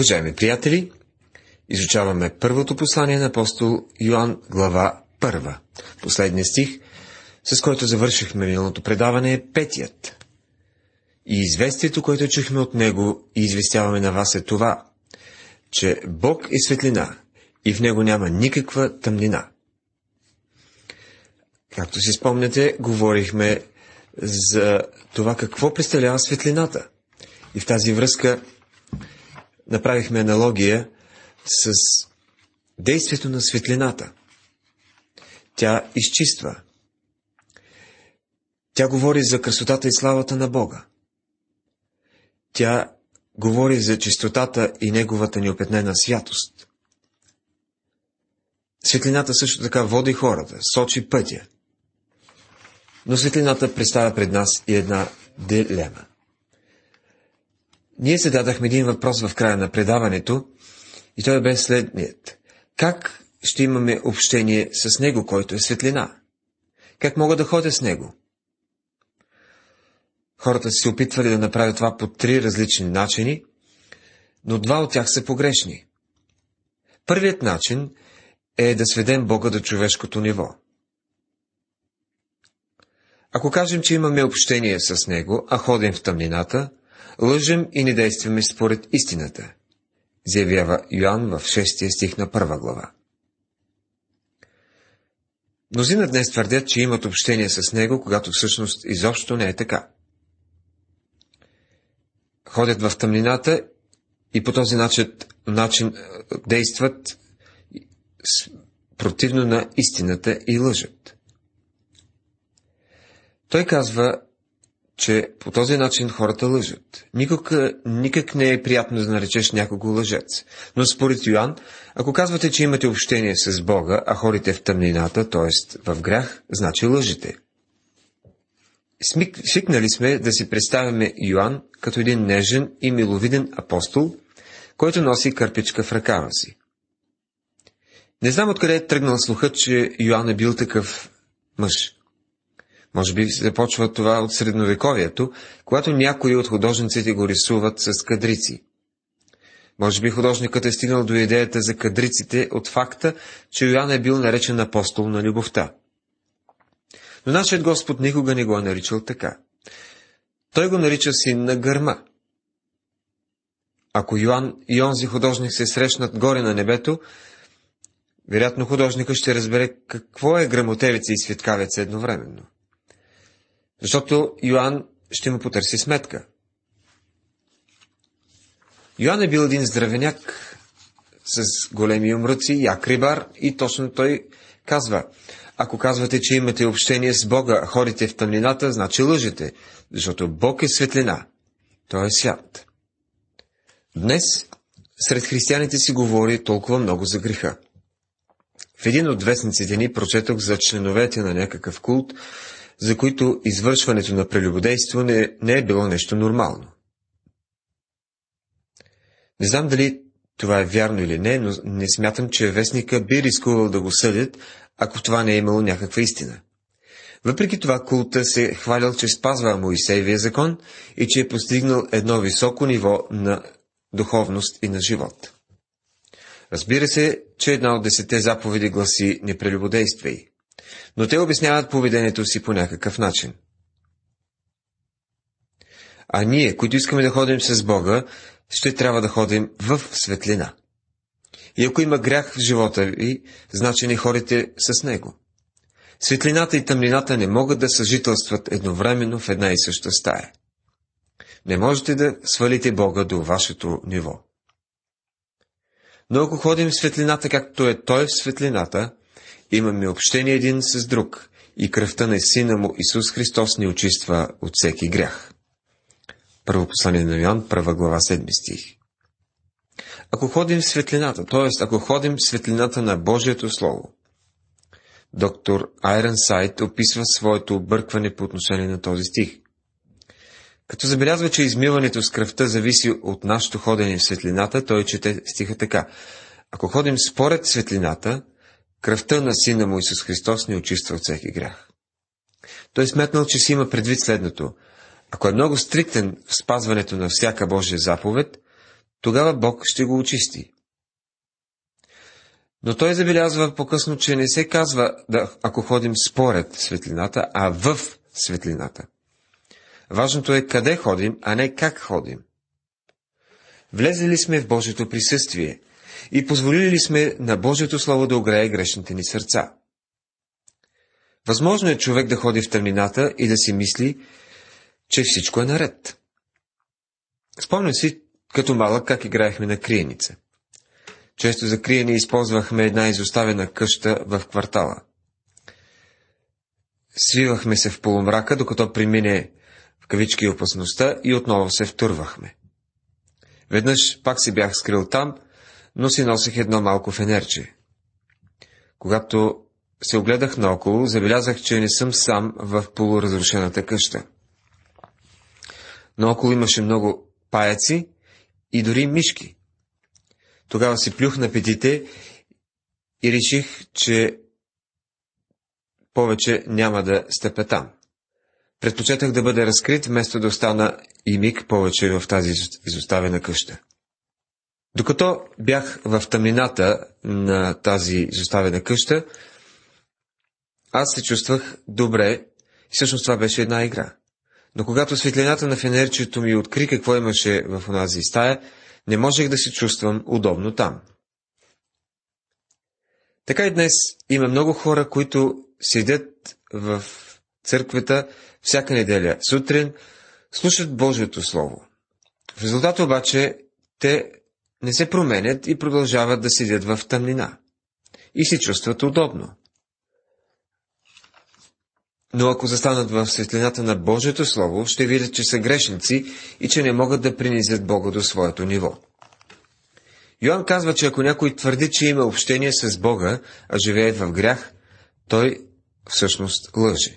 Уважаеми приятели, изучаваме първото послание на апостол Йоан, глава 1. Последният стих, с който завършихме миналото предаване, е 5. И известието, което чухме от него и известяваме на вас, е това, че Бог е светлина и в него няма никаква тъмнина. Както си спомняте, говорихме за това какво представлява светлината. И в тази връзка направихме аналогия с действието на светлината. Тя изчиства. Тя говори за красотата и славата на Бога. Тя говори за чистотата и неговата неопетнена святост. Светлината също така води хората, сочи пътя. Но светлината представя пред нас и една дилема. Ние зададахме един въпрос в края на предаването и той бе следният. Как ще имаме общение с Него, който е светлина? Как мога да ходя с Него? Хората се опитвали да направят това по 3 различни начини, но 2 от тях са погрешни. Първият начин е да сведем Бога до човешкото ниво. Ако кажем, че имаме общение с Него, а ходим в тъмнината, лъжем и не действаме според истината, заявява Йоан в 6 стих на 1 глава. Мнозина днес твърдят, че имат общение с Него, когато всъщност изобщо не е така. Ходят в тъмнината и по този начин действат противно на истината и лъжат. Той казва, че по този начин хората лъжат. Никак не е приятно да наречеш някого лъжец. Но според Йоан, ако казвате, че имате общение с Бога, а ходите в тъмнината, т.е. в грях, значи лъжете. Свикнали сме да си представяме Йоан като един нежен и миловиден апостол, който носи кърпичка в ръкава си. Не знам откъде е тръгнал слухът, че Йоан е бил такъв мъж. Може би започва това от средновековието, когато някои от художниците го рисуват с кадрици. Може би художникът е стигнал до идеята за кадриците от факта, че Йоан е бил наречен апостол на любовта. Но нашият Господ никога не го е наричал така. Той го нарича син на гърма. Ако Йоан и онзи художник се срещнат горе на небето, вероятно художникът ще разбере какво е гръмотевица и светкавица едновременно. Защото Йоан ще му потърси сметка. Йоан е бил един здравеняк с големи умруци, як рибар, и точно той казва: ако казвате, че имате общение с Бога, а ходите в тъмнината, значи лъжете, защото Бог е светлина. Той е свят. Днес сред християните си говори толкова много за греха. В един от вестниците ни прочетох за членовете на някакъв култ, за които извършването на прелюбодейство не е било нещо нормално. Не знам дали това е вярно или не, но не смятам, че вестника би рискувал да го съдят, ако това не е имало някаква истина. Въпреки това, култа се хвалял, че спазва Моисеевия закон и че е постигнал едно високо ниво на духовност и на живот. Разбира се, че една от 10 заповеди гласи: не прелюбодействай. Но те обясняват поведението си по някакъв начин. А ние, които искаме да ходим с Бога, ще трябва да ходим в светлина. И ако има грях в живота ви, значи не ходите с Него. Светлината и тъмнината не могат да съжителстват едновременно в една и съща стая. Не можете да свалите Бога до вашето ниво. Но ако ходим в светлината, както е Той в светлината, имаме общение един с друг и кръвта на Сина му Исус Христос ни очиства от всеки грях. Първо послание на Йоан, 1 глава, 7 стих. Ако ходим в светлината, т.е. ако ходим в светлината на Божието Слово, доктор Айрънсайд описва своето объркване по отношение на този стих. Като забелязва, че измиването с кръвта зависи от нашето ходене в светлината, той чете стиха така: ако ходим според светлината, кръвта на Сина му Исус Христос ни очиства от всеки грях. Той сметнал, че си има предвид следното: ако е много стриктен в спазването на всяка Божия заповед, тогава Бог ще го очисти. Но той забелязва по-късно, че не се казва, ако ходим според светлината, а в светлината. Важното е къде ходим, а не как ходим. Влезли ли сме в Божието присъствие и позволили ли сме на Божието Слово да огрее грешните ни сърца? Възможно е човек да ходи в тъмнината и да си мисли, че всичко е наред. Спомням си, като малък, как играехме на криеница. Често за криене използвахме една изоставена къща в квартала. Свивахме се в полумрака, докато премине в кавички опасността и отново се втурвахме. Веднъж пак се бях скрил там, но си носех едно малко фенерче. Когато се огледах наоколо, забелязах, че не съм сам в полуразрушената къща. Наоколо имаше много паяци и дори мишки. Тогава си плюх на петите и реших, че повече няма да стъпя там. Предпочетах да бъде разкрит, вместо да остана и миг повече в тази изоставена къща. Докато бях в тъмнината на тази изоставена къща, аз се чувствах добре и всъщност това беше една игра. Но когато светлината на фенерчето ми откри какво имаше в онази стая, не можех да се чувствам удобно там. Така и днес има много хора, които седят в църквата всяка неделя сутрин, слушат Божието Слово. В резултат обаче те не се променят и продължават да седят в тъмнина. И се чувстват удобно. Но ако застанат в светлината на Божието Слово, ще видят, че са грешници и че не могат да принизят Бога до своето ниво. Йоан казва, че ако някой твърди, че има общение с Бога, а живее в грях, той всъщност лъже.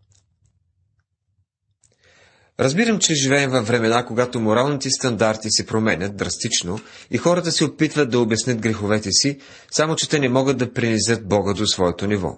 Разбирам, че живеем във времена, когато моралните стандарти се променят драстично и хората се опитват да обяснят греховете си, само че те не могат да принизят Бога до своето ниво.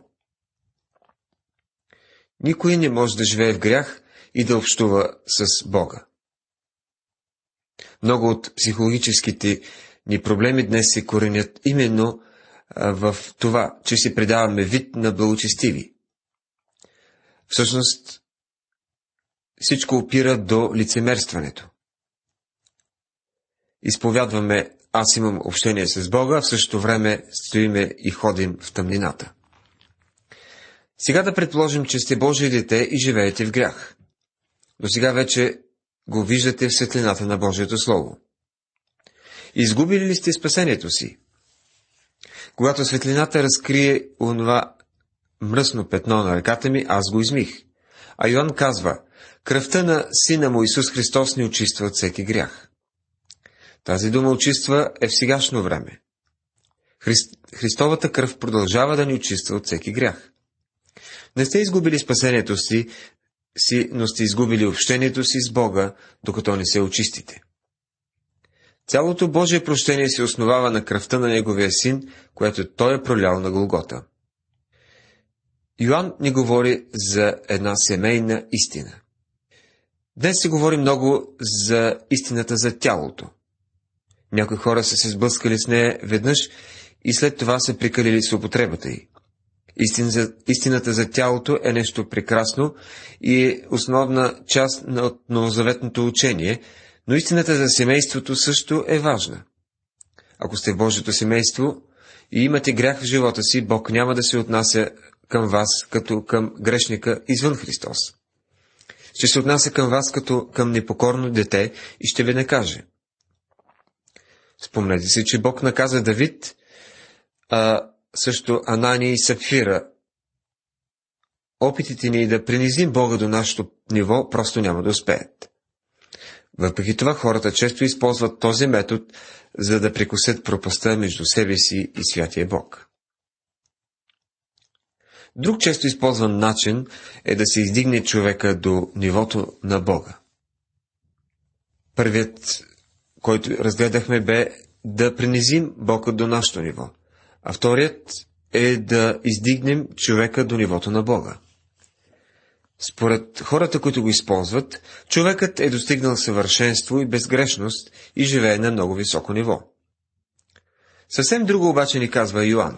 Никой не може да живее в грях и да общува с Бога. Много от психологическите ни проблеми днес се коренят именно в това, че се предаваме вид на благочестиви. Всъщност, всичко опира до лицемерстването. Изповядваме, аз имам общение с Бога, в същото време стоиме и ходим в тъмнината. Сега да предположим, че сте Божие дете и живеете в грях. До сега вече го виждате в светлината на Божието Слово. Изгубили ли сте спасението си? Когато светлината разкрие онова мръсно петно на ръката ми, аз го измих. А Йоан казва, кръвта на Сина му Исус Христос ни очиства от всеки грях. Тази дума очиства е в сегашно време. Христовата кръв продължава да ни очиства от всеки грях. Не сте изгубили спасението си, но сте изгубили общението си с Бога, докато не се очистите. Цялото Божие прощение се основава на кръвта на Неговия Син, която Той е пролял на Голгота. Йоан ни говори за една семейна истина. Днес се говори много за истината за тялото. Някои хора са се сблъскали с нея веднъж и след това са прекалили с употребата й. Истината за тялото е нещо прекрасно и е основна част от новозаветното учение, но истината за семейството също е важна. Ако сте в Божието семейство и имате грях в живота си, Бог няма да се отнася към вас като към грешника извън Христос. Ще се отнася към вас като към непокорно дете и ще ви накаже. Спомнете си, че Бог наказа Давид, също Анания и Сапфира. Опитите ни да принизим Бога до нашето ниво просто няма да успеят. Въпреки това хората често използват този метод, за да прекусят пропастта между себе си и святия Бог. Друг често използван начин е да се издигне човека до нивото на Бога. Първият, който разгледахме, бе да принизим Бога до нашето ниво, а вторият е да издигнем човека до нивото на Бога. Според хората, които го използват, човекът е достигнал съвършенство и безгрешност и живее на много високо ниво. Съвсем друго обаче ни казва Йоан.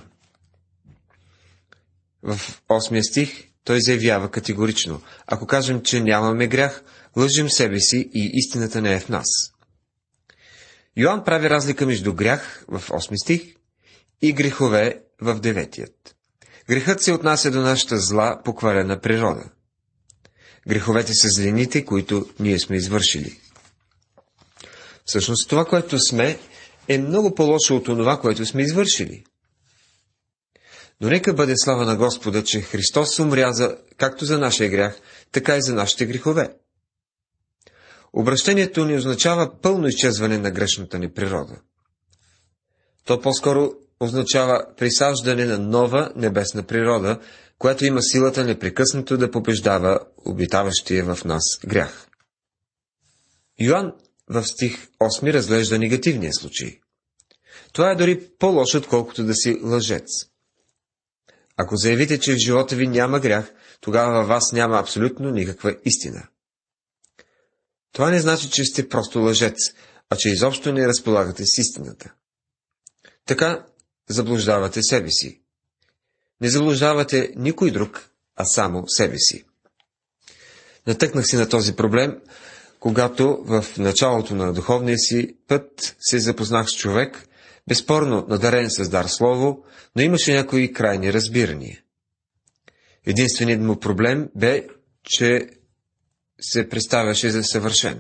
В 8 стих той заявява категорично: ако кажем, че нямаме грях, лъжем себе си и истината не е в нас. Йоан прави разлика между грях в 8 стих и грехове в 9. Грехът се отнася до нашата зла, покварена природа. Греховете са злините, които ние сме извършили. Всъщност това, което сме, е много по-лошо от това, което сме извършили. Но нека бъде слава на Господа, че Христос умря както за нашия грях, така и за нашите грехове. Обръщението ни означава пълно изчезване на грешната ни природа. То по-скоро означава присаждане на нова небесна природа, която има силата непрекъснато да побеждава обитаващия в нас грях. Йоан в стих 8 разглежда негативния случай. Това е дори по-лошо, отколкото да си лъжец. Ако заявите, че в живота ви няма грях, тогава във вас няма абсолютно никаква истина. Това не значи, че сте просто лъжец, а че изобщо не разполагате с истината. Така заблуждавате себе си. Не заблуждавате никой друг, а само себе си. Натъкнах се на този проблем, когато в началото на духовния си път се запознах с човек, безспорно надарен с дар слово, но имаше някои крайни разбирания. Единственият му проблем бе, че се представяше за съвършен.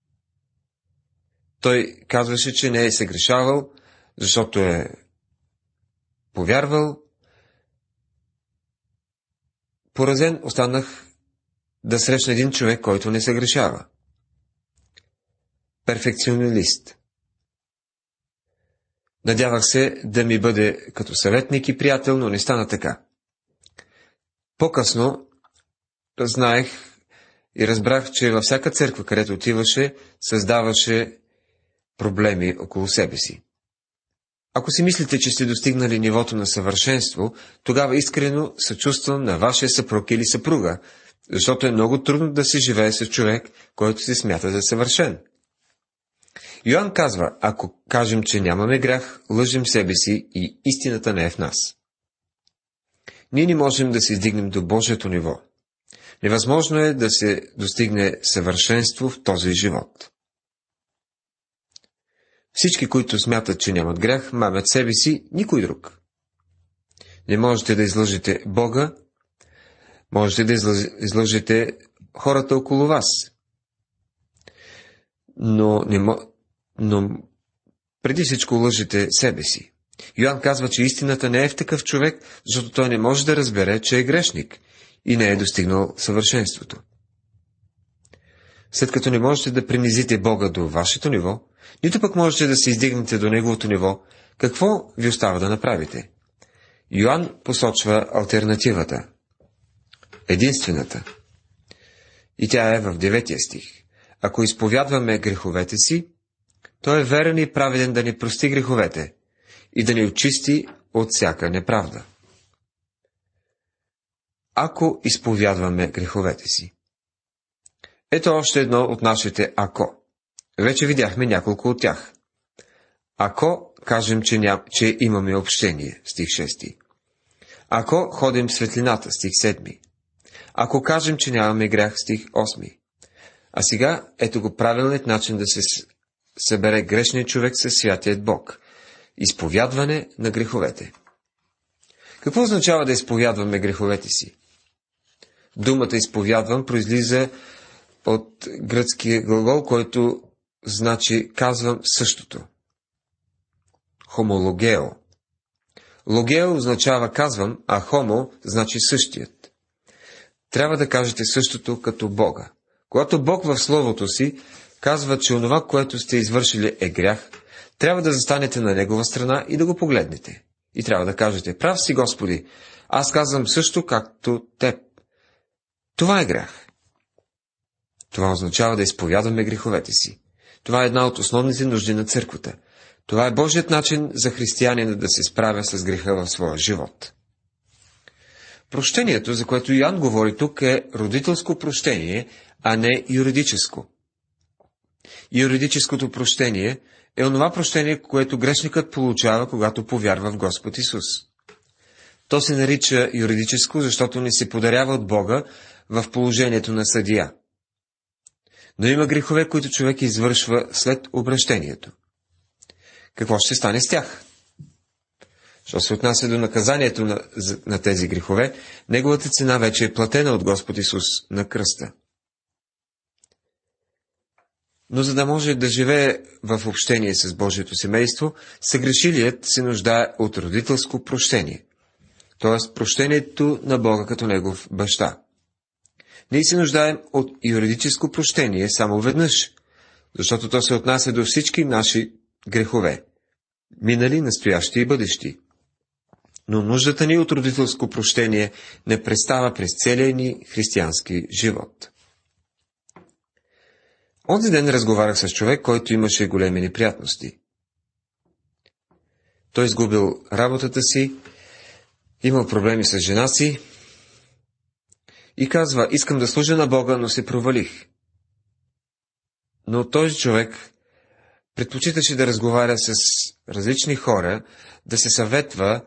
Той казваше, че не е съгрешавал, защото е повярвал. Поразен останах да срещна един човек, който не съгрешава. Перфекционалист. Надявах се да ми бъде като съветник и приятел, но не стана така. По-късно знаех и разбрах, че във всяка църква, където отиваше, създаваше проблеми около себе си. Ако си мислите, че сте достигнали нивото на съвършенство, тогава искрено съчувствам на вашия съпруг или съпруга, защото е много трудно да се живее с човек, който се смята за съвършен. Йоан казва, ако кажем, че нямаме грях, лъжем себе си и истината не е в нас. Ние не можем да се издигнем до Божието ниво. Невъзможно е да се достигне съвършенство в този живот. Всички, които смятат, че нямат грях, мамят себе си, никой друг. Не можете да излъжете Бога, можете да излъжете хората около вас. Но преди всичко лъжете себе си. Йоан казва, че истината не е в такъв човек, защото той не може да разбере, че е грешник и не е достигнал съвършенството. След като не можете да принизите Бога до вашето ниво, нито пък можете да се издигнете до Неговото ниво, какво ви остава да направите? Йоан посочва алтернативата. Единствената. И тя е в 9 стих. Ако изповядваме греховете си, той е верен и праведен да ни прости греховете и да ни очисти от всяка неправда. Ако изповядваме греховете си. Ето още едно от нашите ако. Вече видяхме няколко от тях. Ако кажем, че имаме общение, стих 6. Ако ходим в светлината, стих 7. Ако кажем, че нямаме грях, стих 8. А сега ето го правилният начин да се събере грешният човек със святият Бог. Изповядване на греховете. Какво означава да изповядваме греховете си? Думата изповядвам произлиза от гръцкия глагол, който значи казвам същото. Хомологео. Логео означава казвам, а хомо значи същият. Трябва да кажете същото като Бога. Когато Бог в Словото си казва, че онова, което сте извършили е грях, трябва да застанете на Негова страна и да го погледнете. И трябва да кажете, прав си, Господи, аз казвам също както Теб. Това е грях. Това означава да изповядваме греховете си. Това е една от основните нужди на църквата. Това е Божият начин за християнина да се справя с греха в своя живот. Прощението, за което Йоан говори тук, е родителско прощение, а не юридическо. Юридическото прощение е онова прощение, което грешникът получава, когато повярва в Господ Исус. То се нарича юридическо, защото ни се подарява от Бога в положението на съдия. Но има грехове, които човек извършва след обращението. Какво ще стане с тях? Що се отнася до наказанието на тези грехове, неговата цена вече е платена от Господ Исус на кръста. Но за да може да живее в общение с Божието семейство, съгрешилият се нуждае от родителско прощение, т.е. прощението на Бога като негов баща. Ние се нуждаем от юридическо прощение само веднъж, защото то се отнася до всички наши грехове, минали, настоящи и бъдещи. Но нуждата ни от родителско прощение не престава през целия ни християнски живот. Онзи ден разговарях с човек, който имаше големи неприятности. Той изгубил работата си, имал проблеми с жена си и казва: искам да служа на Бога, но се провалих. Но този човек предпочиташе да разговаря с различни хора, да се съветва.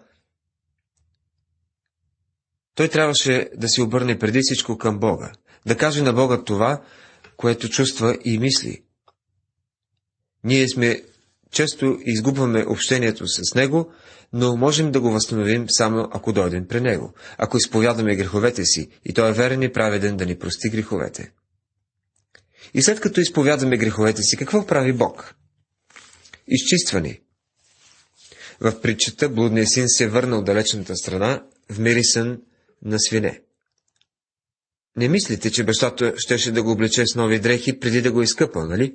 Той трябваше да се обърне преди всичко към Бога, да каже на Бога това, което чувства и мисли. Ние често изгубваме общението с Него, но можем да го възстановим само ако дойдем при Него, ако изповядаме греховете си, и Той е верен и праведен да ни прости греховете. И след като изповядаме греховете си, какво прави Бог? Изчиства ни. В притчата блудният син се върна от далечната страна, вмирисан на свине. Не мислите, че бащата щеше да го облече с нови дрехи, преди да го изкъпа, нали?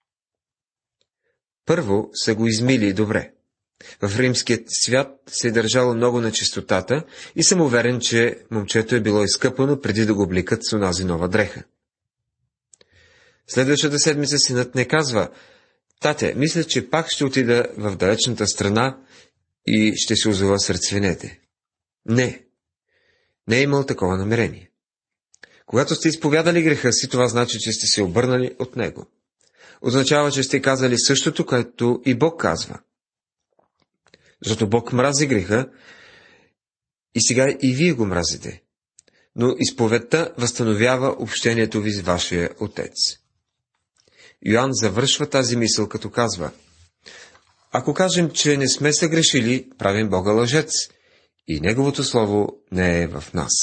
Първо са го измили добре. В римският свят се е държало много на чистотата и съм уверен, че момчето е било изкъпано преди да го облекат с онази нова дреха. Следващата седмица синът не казва: тате, мисля, че пак ще отида в далечната страна и ще се озова сред свинете. Не е имал такова намерение. Когато сте изповядали греха си, това значи, че сте се обърнали от него. Означава, че сте казали същото, което и Бог казва. Защото Бог мрази греха и сега и вие го мразите. Но изповедта възстановява общението ви с вашия Отец. Йоан завършва тази мисъл, като казва: ако кажем, че не сме съгрешили, правим Бога лъжец и Неговото Слово не е в нас.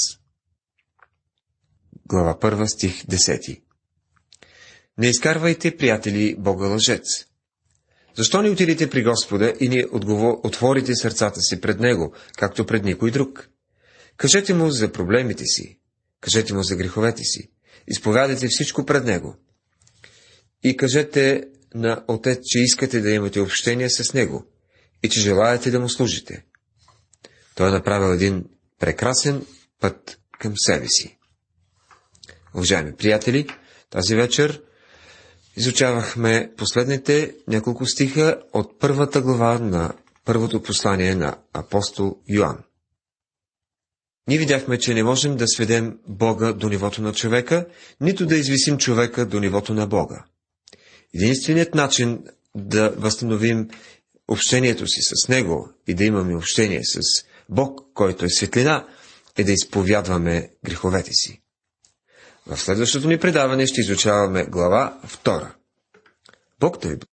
Глава 1, стих 10. Не изкарвайте, приятели, Бога лъжец. Защо не отидете при Господа и не отворите сърцата си пред Него, както пред никой друг? Кажете Му за проблемите си, кажете Му за греховете си, изповядайте всичко пред Него. И кажете на Отец, че искате да имате общение с Него и че желаете да Му служите. Той е направил един прекрасен път към себе си. Уважаеми приятели, тази вечер изучавахме последните няколко стиха от първата глава на първото послание на апостол Йоан. Ние видяхме, че не можем да сведем Бога до нивото на човека, нито да извисим човека до нивото на Бога. Единственият начин да възстановим общението си с Него и да имаме общение с Бог, който е светлина, е да изповядваме греховете си. В следващото ни предаване ще изучаваме глава 2. Бог да ви